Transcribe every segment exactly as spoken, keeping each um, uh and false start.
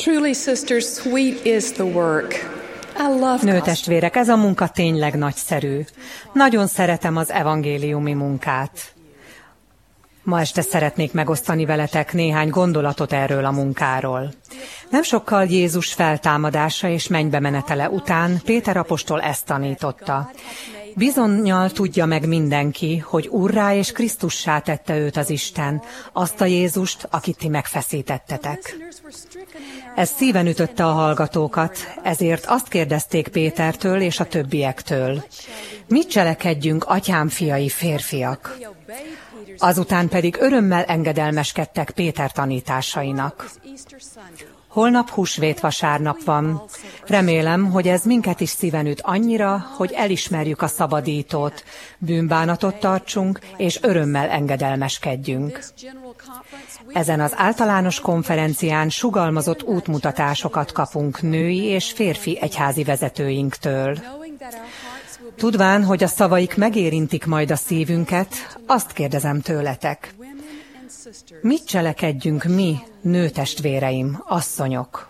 Truly, sisters, sweet is the work. I love Nőtestvérek, ez a munka tényleg nagyszerű. Nagyon szeretem az evangéliumi munkát. Ma este szeretnék megosztani veletek néhány gondolatot erről a munkáról. Nem sokkal Jézus feltámadása és mennybe menetele után Péter apostol ezt tanította. Bizonnyal tudja meg mindenki, hogy Úrrá és Krisztussá tette őt az Isten, azt a Jézust, akit ti megfeszítettetek. Ez szíven ütötte a hallgatókat, ezért azt kérdezték Pétertől és a többiektől. Mit cselekedjünk, atyám fiai férfiak? Azután pedig örömmel engedelmeskedtek Péter tanításainak. Holnap húsvét vasárnap van. Remélem, hogy ez minket is szíven üt annyira, hogy elismerjük a szabadítót, bűnbánatot tartsunk, és örömmel engedelmeskedjünk. Ezen az általános konferencián sugalmazott útmutatásokat kapunk női és férfi egyházi vezetőinktől. Tudván, hogy a szavaik megérintik majd a szívünket, azt kérdezem tőletek. Mit cselekedjünk mi, nőtestvéreim, asszonyok?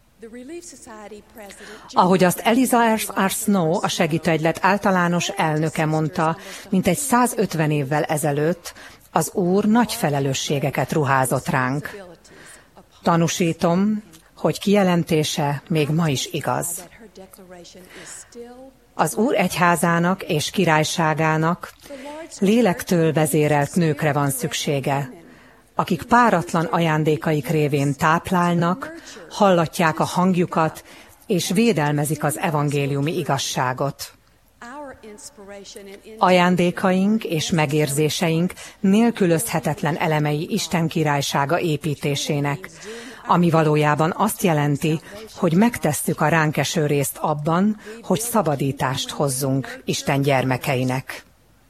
Ahogy azt Eliza R. Snow, a segítőegylet általános elnöke mondta, mintegy százötven évvel ezelőtt, az Úr nagy felelősségeket ruházott ránk. Tanúsítom, hogy kijelentése még ma is igaz. Az Úr egyházának és királyságának lélektől vezérelt nőkre van szüksége, akik páratlan ajándékaik révén táplálnak, hallatják a hangjukat, és védelmezik az evangéliumi igazságot. Ajándékaink és megérzéseink nélkülözhetetlen elemei Isten királysága építésének, ami valójában azt jelenti, hogy megtesszük a ránk eső részt abban, hogy szabadítást hozzunk Isten gyermekeinek.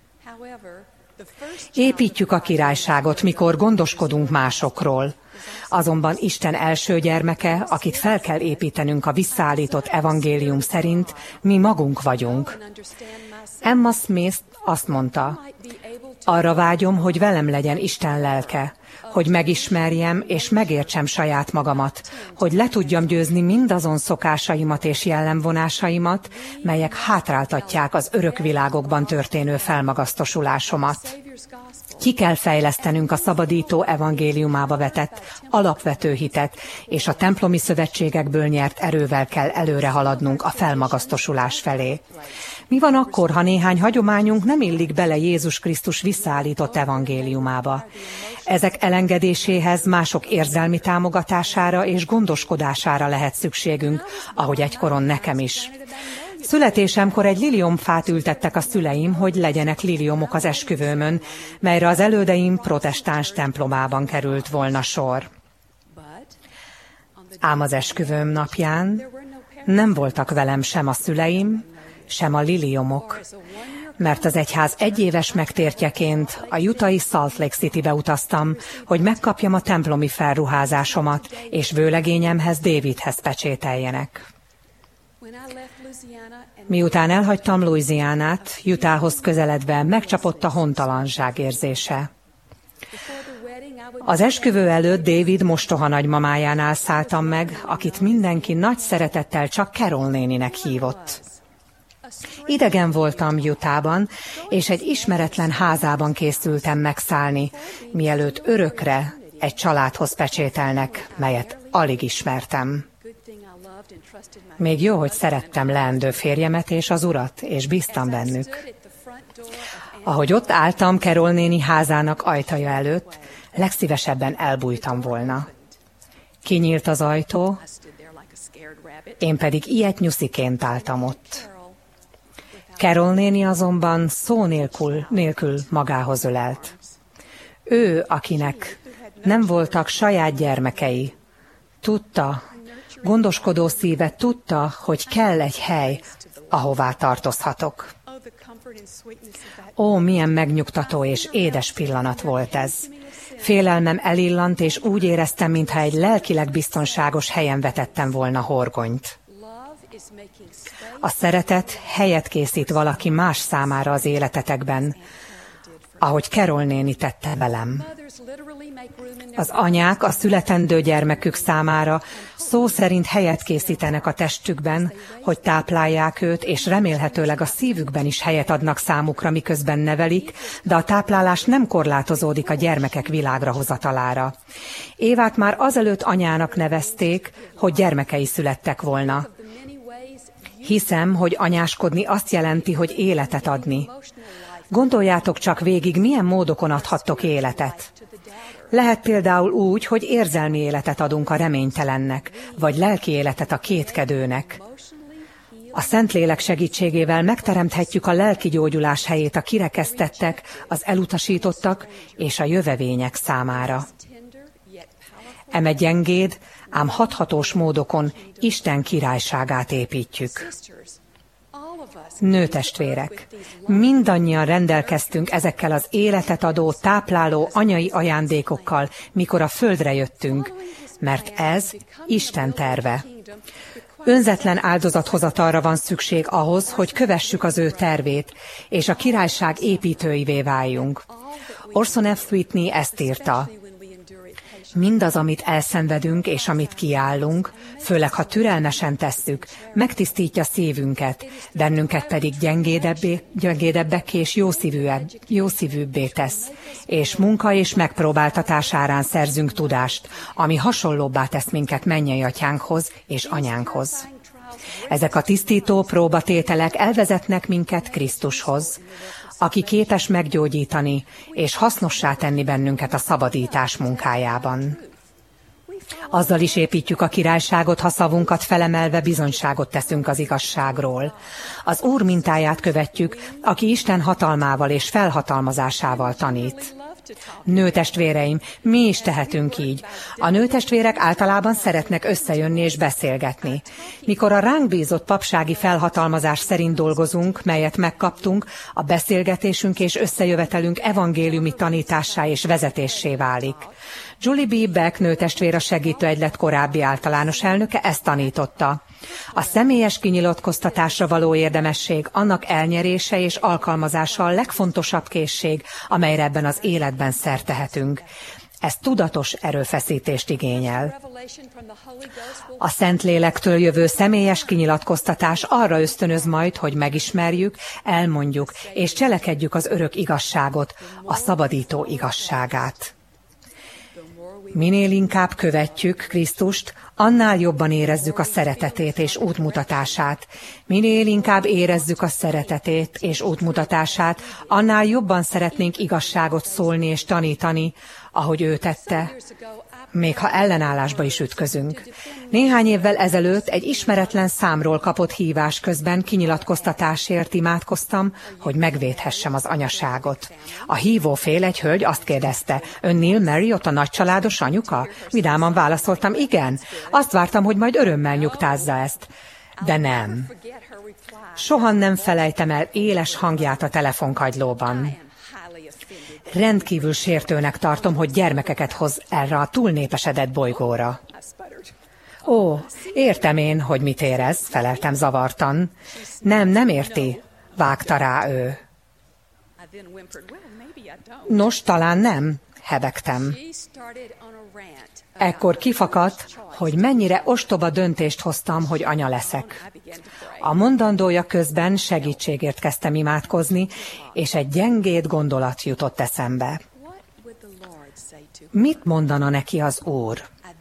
Építjük a királyságot, mikor gondoskodunk másokról. Azonban Isten első gyermeke, akit fel kell építenünk a visszaállított evangélium szerint, mi magunk vagyunk. Emma Smith azt mondta, arra vágyom, hogy velem legyen Isten lelke, hogy megismerjem és megértsem saját magamat, hogy le tudjam győzni mindazon szokásaimat és jellemvonásaimat, melyek hátráltatják az örök világokban történő felmagasztosulásomat. Ki kell fejlesztenünk a szabadító evangéliumába vetett alapvető hitet, és a templomi szövetségekből nyert erővel kell előre haladnunk a felmagasztosulás felé. Mi van akkor, ha néhány hagyományunk nem illik bele Jézus Krisztus visszaállított evangéliumába? Ezek elengedéséhez mások érzelmi támogatására és gondoskodására lehet szükségünk, ahogy egykoron nekem is. Születésemkor egy liliomfát ültettek a szüleim, hogy legyenek liliomok az esküvőmön, melyre az elődeim protestáns templomában került volna sor. Ám az esküvőm napján nem voltak velem sem a szüleim, sem a liliomok, mert az egyház egyéves megtértjeként a utah-i Salt Lake Citybe utaztam, hogy megkapjam a templomi felruházásomat, és vőlegényemhez Davidhez pecsételjenek. Miután elhagytam Louisianát, Utahhoz közeledve megcsapott a hontalanság érzése. Az esküvő előtt David mostoha nagymamájánál szálltam meg, akit mindenki nagy szeretettel csak Carol néninek hívott. Idegen voltam Utahban, és egy ismeretlen házában készültem megszállni, mielőtt örökre egy családhoz pecsételnek, melyet alig ismertem. Még jó, hogy szerettem leendő férjemet és az urat, és bíztam bennük. Ahogy ott álltam Carol néni házának ajtaja előtt, legszívesebben elbújtam volna. Kinyílt az ajtó, én pedig ilyet nyusziként álltam ott. Carol néni azonban szó nélkül, nélkül magához ölelt. Ő, akinek nem voltak saját gyermekei, tudta, gondoskodó szíve tudta, hogy kell egy hely, ahová tartozhatok. Ó, milyen megnyugtató és édes pillanat volt ez. Félelmem elillant, és úgy éreztem, mintha egy lelkileg biztonságos helyen vetettem volna horgonyt. A szeretet helyet készít valaki más számára az életetekben, ahogy Carol néni tette velem. Az anyák a születendő gyermekük számára szó szerint helyet készítenek a testükben, hogy táplálják őt, és remélhetőleg a szívükben is helyet adnak számukra, miközben nevelik, de a táplálás nem korlátozódik a gyermekek világra hozatalára. Évát már azelőtt anyának nevezték, hogy gyermekei születtek volna. Hiszem, hogy anyáskodni azt jelenti, hogy életet adni. Gondoljátok csak végig, milyen módokon adhattok életet. Lehet például úgy, hogy érzelmi életet adunk a reménytelennek, vagy lelki életet a kétkedőnek. A Szentlélek segítségével megteremthetjük a lelki gyógyulás helyét a kirekesztettek, az elutasítottak és a jövevények számára. Eme gyengéd, ám hathatós módokon Isten királyságát építjük. Nőtestvérek, mindannyian rendelkeztünk ezekkel az életet adó, tápláló anyai ajándékokkal, mikor a földre jöttünk, mert ez Isten terve. Önzetlen áldozathozatalra van szükség ahhoz, hogy kövessük az ő tervét, és a királyság építőivé váljunk. Orson F. Whitney ezt írta: mindaz, amit elszenvedünk és amit kiállunk, főleg ha türelmesen tesszük, megtisztítja szívünket, bennünket pedig gyengédebbé, gyengédebbek és jószívűbb, jószívűbbé tesz, és munka és megpróbáltatás árán szerzünk tudást, ami hasonlóbbá tesz minket mennyei atyánkhoz és anyánkhoz. Ezek a tisztító próbatételek elvezetnek minket Krisztushoz, aki képes meggyógyítani és hasznossá tenni bennünket a szabadítás munkájában. Azzal is építjük a királyságot, ha szavunkat felemelve bizonyságot teszünk az igazságról. Az Úr mintáját követjük, aki Isten hatalmával és felhatalmazásával tanít. Nőtestvéreim, mi is tehetünk így. A nőtestvérek általában szeretnek összejönni és beszélgetni. Mikor a ránk bízott papsági felhatalmazás szerint dolgozunk, melyet megkaptunk, a beszélgetésünk és összejövetelünk evangéliumi tanítássá és vezetéssé válik. Julie B. Beck nőtestvér, a segítőegylet korábbi általános elnöke ezt tanította. A személyes kinyilatkoztatásra való érdemesség, annak elnyerése és alkalmazása a legfontosabb készség, amelyre ebben az életben szert tehetünk. Ez tudatos erőfeszítést igényel. A Szentlélektől jövő személyes kinyilatkoztatás arra ösztönöz majd, hogy megismerjük, elmondjuk és cselekedjük az örök igazságot, a szabadító igazságát. Minél inkább követjük Krisztust, annál jobban érezzük a szeretetét és útmutatását. Minél inkább érezzük a szeretetét és útmutatását, annál jobban szeretnénk igazságot szólni és tanítani, ahogy ő tette, még ha ellenállásba is ütközünk. Néhány évvel ezelőtt egy ismeretlen számról kapott hívás közben kinyilatkoztatásért imádkoztam, hogy megvédhessem az anyaságot. A hívófél, egy hölgy, azt kérdezte: ön Neil Marriott, a nagycsaládos anyuka? Vidáman válaszoltam: igen. Azt vártam, hogy majd örömmel nyugtázza ezt. De nem. Soha nem felejtem el éles hangját a telefonkagylóban. Rendkívül sértőnek tartom, hogy gyermekeket hoz erre a túlnépesedett bolygóra. Ó, értem én, hogy mit érez, feleltem zavartan. Nem, nem érti, vágta rá ő. Nos, talán nem, hebegtem. Ekkor kifakadt, hogy mennyire ostoba döntést hoztam, hogy anya leszek. A mondandója közben segítségért kezdtem imádkozni, és egy gyengéd gondolat jutott eszembe. Mit mondana neki az Úr?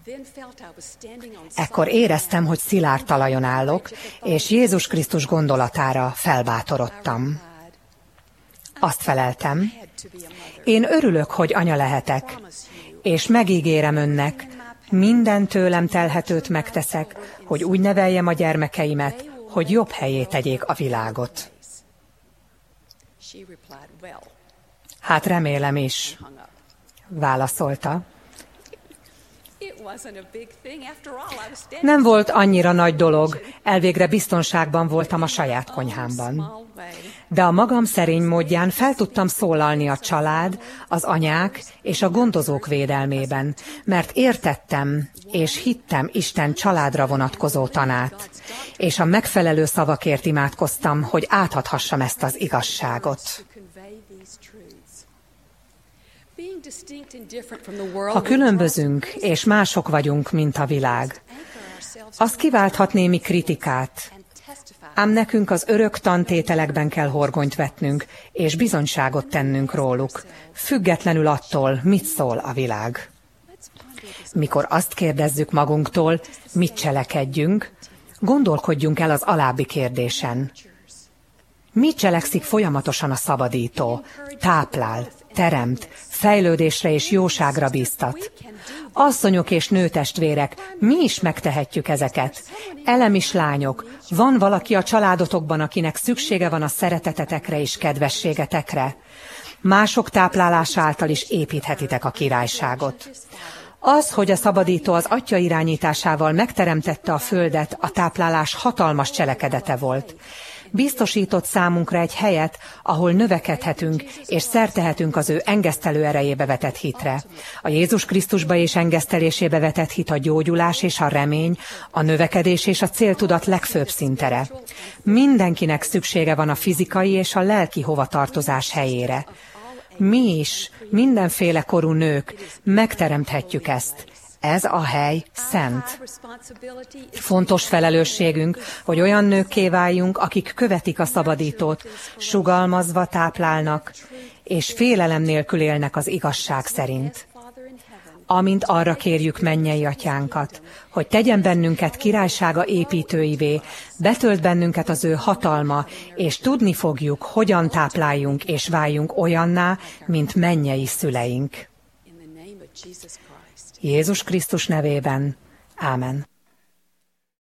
Ekkor éreztem, hogy szilárd talajon állok, és Jézus Krisztus gondolatára felbátorodtam. Azt feleltem: én örülök, hogy anya lehetek, és megígérem önnek, minden tőlem telhetőt megteszek, hogy úgy neveljem a gyermekeimet, hogy jobb helyé tegyék a világot. Hát remélem is, válaszolta. Nem volt annyira nagy dolog, elvégre biztonságban voltam a saját konyhámban. De a magam szerény módján fel tudtam szólalni a család, az anyák és a gondozók védelmében, mert értettem és hittem Isten családra vonatkozó tanát, és a megfelelő szavakért imádkoztam, hogy átadhassam ezt az igazságot. Ha különbözünk és mások vagyunk, mint a világ, az kiválthat némi kritikát, ám nekünk az örök tantételekben kell horgonyt vetnünk, és bizonyságot tennünk róluk, függetlenül attól, mit szól a világ. Mikor azt kérdezzük magunktól, mit cselekedjünk, gondolkodjunk el az alábbi kérdésen. Mit cselekszik folyamatosan a szabadító? Táplál, teremt, fejlődésre és jóságra bíztat. Asszonyok és nőtestvérek, mi is megtehetjük ezeket. Elemis lányok, van valaki a családotokban, akinek szüksége van a szeretetetekre és kedvességetekre? Mások táplálása által is építhetitek a királyságot. Az, hogy a szabadító az Atya irányításával megteremtette a földet, a táplálás hatalmas cselekedete volt. Biztosított számunkra egy helyet, ahol növekedhetünk, és szertehetünk az ő engesztelő erejébe vetett hitre. A Jézus Krisztusba és engesztelésébe vetett hit a gyógyulás és a remény, a növekedés és a céltudat legfőbb szintere. Mindenkinek szüksége van a fizikai és a lelki hovatartozás helyére. Mi is, mindenféle korú nők, megteremthetjük ezt. Ez a hely szent. Fontos felelősségünk, hogy olyan nőkké váljunk, akik követik a szabadítót, sugalmazva táplálnak, és félelem nélkül élnek az igazság szerint. Amint arra kérjük mennyei atyánkat, hogy tegyen bennünket királysága építőivé, betölt bennünket az ő hatalma, és tudni fogjuk, hogyan tápláljunk és váljunk olyanná, mint mennyei szüleink. Jézus Krisztus nevében. Ámen.